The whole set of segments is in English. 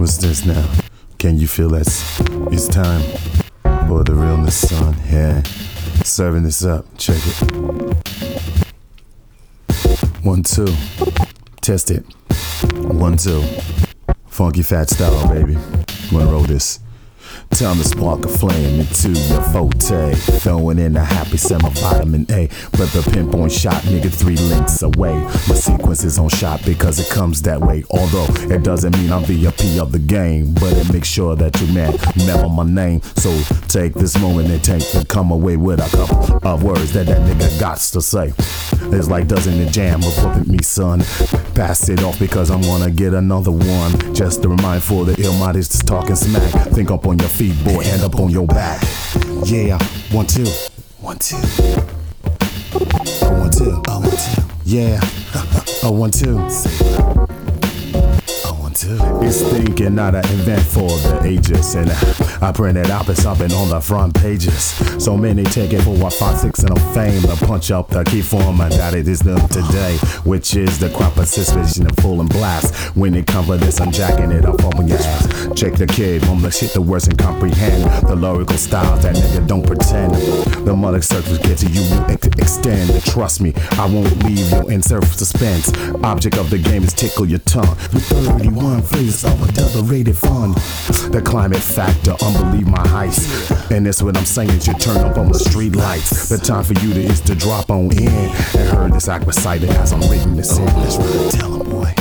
What's this now? Can you feel that? It's time for the realness, son. Yeah. Serving this up. Check it. 1, 2. Test it. 1, 2. Funky fat style, baby. Wanna roll this? Time to spark a flame into your forte. Throwing in a happy summer vitamin A. But the pinpoint shot, nigga, 3 links away. My sequence is on shot because it comes that way. Although it doesn't mean I'm VIP of the game, but it makes sure that you remember my name. So take this moment and take to come away with a couple of words that nigga gots to say. It's like doesn't it jam with me, son. Pass it off because I'm gonna get another one. Just to remind for the ill mind is just talking smack. Think up on your feet, boy, hand up on your back. Yeah, 1, 2. 1, 2. 1, 2. 1, 2. Yeah. 1, 2. 1, 2. It's thinking, not an event for the ages. And I printed out for something on the front pages. So many take it for what 5, 6 and a fame. To punch up the key form that it is done today, which is the crop of suspicion and full and blast. When it comes for this, I'm jacking it up on your ass. Check the kid, from the shit the words and comprehend. The lyrical styles that nigga don't pretend. The mother circles get to you extend. Trust me, I won't leave you in suspense. Object of the game is tickle your tongue. With 31 flavors of adulterated fun. The climate factor, unbelieve my heights. And that's what I'm saying, you turn up on the street lights. The time for you is to drop on in. And heard this act beside it as I'm reading this in. Let's really tell him, boy.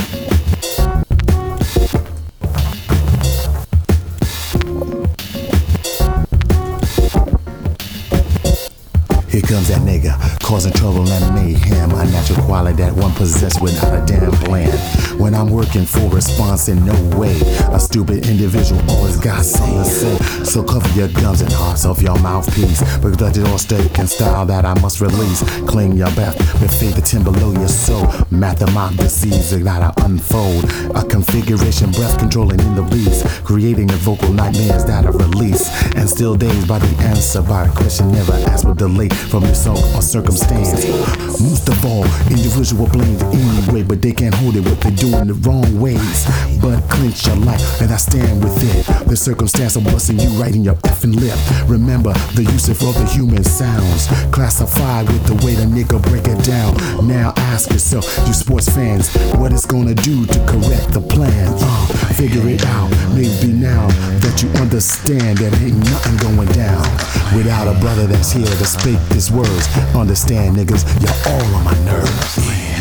Here comes that nigga, causing trouble and mayhem. A natural quality that one possessed without a damn plan. When I'm working for response in no way, a stupid individual always got something to say. So cover your gums and hearts of your mouthpiece, because it's all stake and style that I must release. Cling your breath with faith to below your soul. Mathematic disease that gotta unfold. A configuration, breath controlling in the beats, creating the vocal nightmares that are released. And still dazed by the answer, by a question never asked with delay. From your song or circumstance. Most of all, individual blamed anyway, but they can't hold it what they're doing the wrong ways. But clench your life, and I stand with it. The circumstance of busting you right in your effing lip. Remember the use of other human sounds, classified with the way the nigga break it down. Now ask yourself, you sports fans, what it's gonna do to correct the plan? Figure it out, maybe now that you understand that ain't nothing going down without a brother that's here to speak these words. Understand, niggas, you're all on my nerves.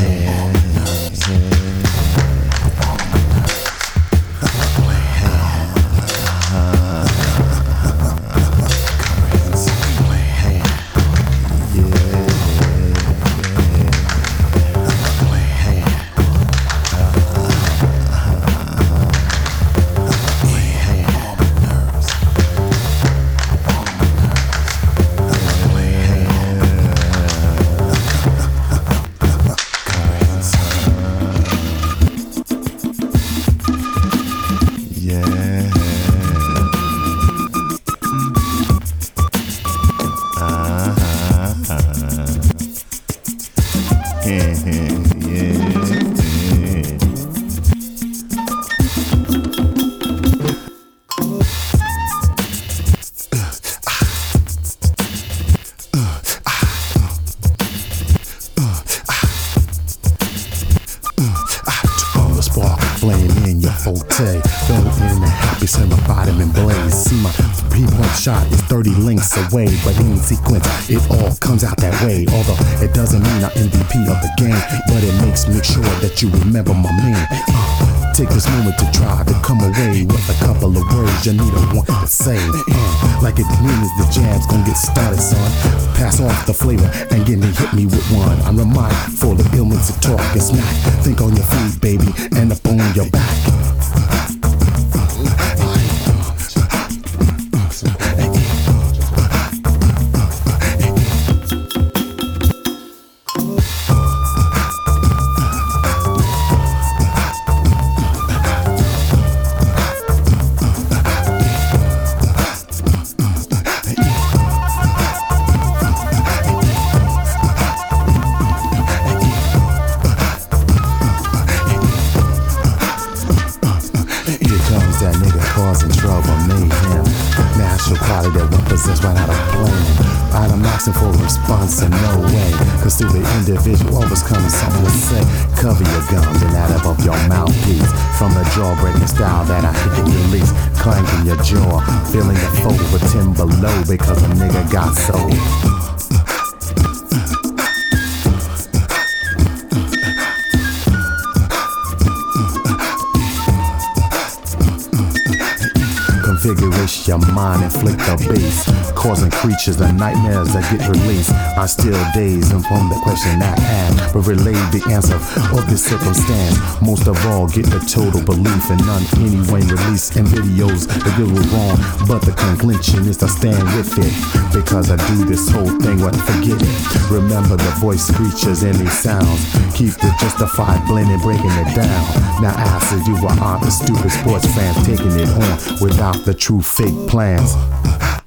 Flame in your forte, fell in the happy summer vitamin blaze. See my pinpoint shot is 30 links away, but in sequence it all comes out that way. Although it doesn't mean I'm MVP of the game, but it makes me sure that you remember my man. Take this moment to try to come away with a couple of words you need to want to say. Like it means the jam's gonna get started, son. Pass off the flavor and get me hit me with one. I'm reminded for the ailments of talk and smack. Think on your feet, baby, and up on your back. unnatural quality that one possess right out of plan. I'm asking for a response in no way, cause through the individual always comes something to say. Cover your gums and that above your mouthpiece, from the jaw-breaking style that I hit the release. Clanking your jaw, feeling the fold with 10 below, because a nigga got soul. Configuration your mind, inflict the beast, causing creatures and nightmares that get released. I still daze and from the question I ask, but relay the answer of this circumstance. Most of all, get the total belief in none anyway released in videos. The good was wrong, but the conclusion is to stand with it, because I do this whole thing without forgetting. Remember the voice creatures and these sounds. Keep the justified blending, breaking it down. Now after you were honest, stupid sports fans taking it on without the true fake plans.